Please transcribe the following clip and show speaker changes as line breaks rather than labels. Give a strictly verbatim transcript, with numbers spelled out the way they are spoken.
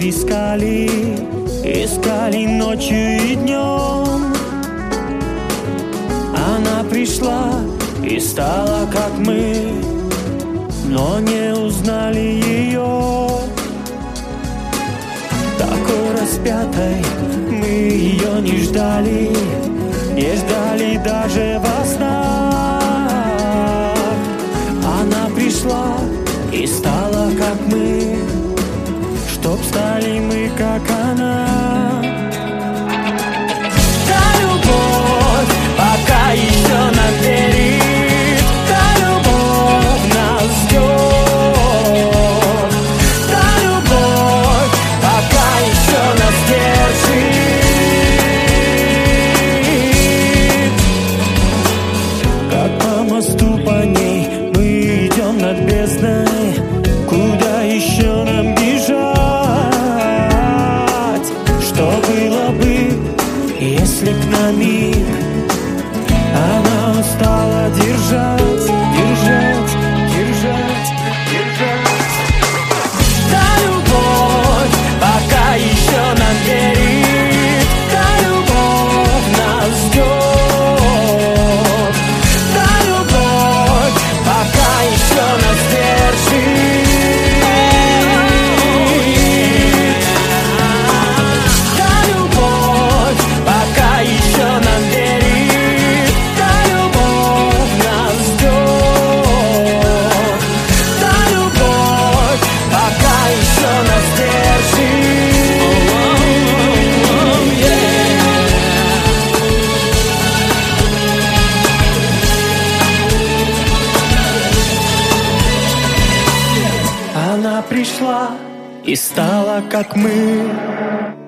искали, искали ночью и днем. Она пришла и стала как мы, но не узнали ее. Такой распятой мы ее не ждали, не ждали даже во снах. Она пришла и стала как мы, чтоб стали мы как она. Та любовь пока еще нам верит, та любовь нас ждет, та любовь пока еще нас держит. Как по мосту по ней мы идем над бездной, куда еще нам бежать? Что было бы, если б на миг она устала держать, держать, держать, держать? Та любовь пока еще нам верит, та любовь нас ждет, та любовь пока еще нас держит. Та любовь пока еще нам верит, та любовь нас ждет, та любовь пока еще нас держит. Она пришла и стала как мы,